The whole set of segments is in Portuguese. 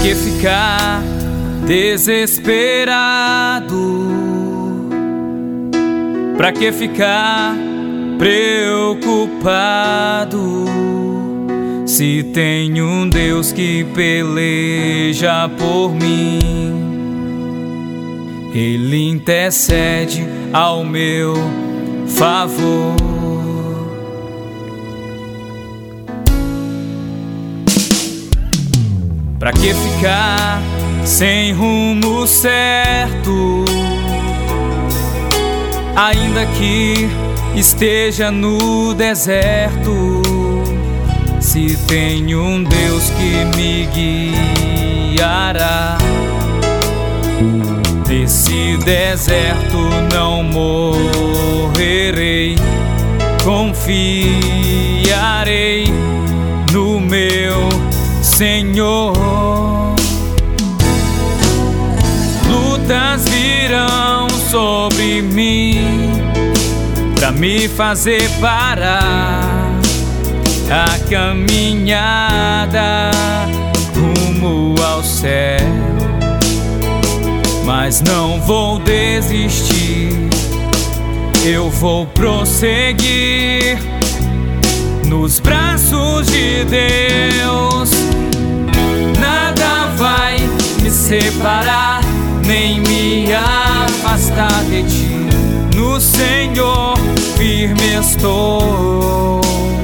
que ficar desesperado? Pra que ficar preocupado? Se tem um Deus que peleja por mim, Ele intercede ao meu favor. Pra que ficar sem rumo certo? Ainda que esteja no deserto, se tem um Deus que me guiará, nesse deserto não morrerei. Confiarei no meu Senhor. Lutas virão sobre mim pra me fazer parar a caminhada rumo ao céu, mas não vou desistir, eu vou prosseguir nos braços de Deus. Nada vai me separar, nem me afastar de ti. No Senhor firme estou,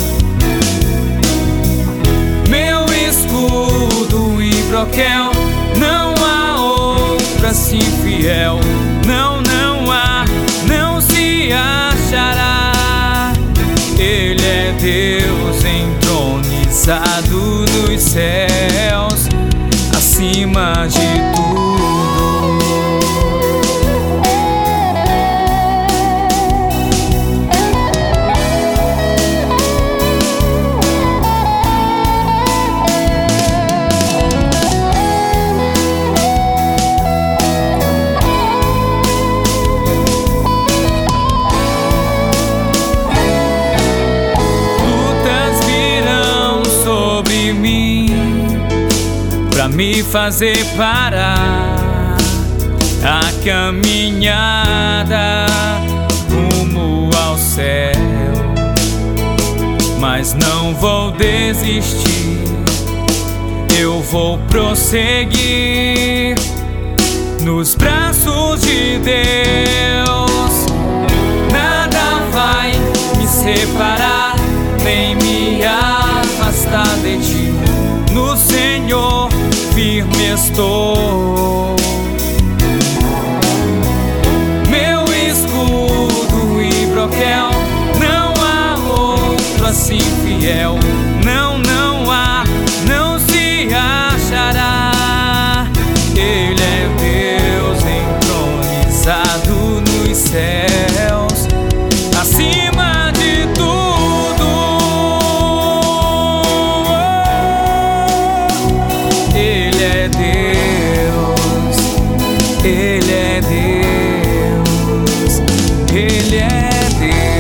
meu escudo e broquel. Não há outro assim fiel, não, não há, não se achará. Ele é Deus entronizado nos céus, acima de tudo. Pra me fazer parar a caminhada rumo ao céu, mas não vou desistir, eu vou prosseguir nos braços de Deus. Nada vai me separar, nem me afastar de ti. No Senhor firme estou, meu escudo e broquel. Não há outro assim fiel, não, não há, não se achará. Ele é Deus entronizado nos céus, acima de tudo. Ele é Deus, Ele é Deus, Ele é Deus.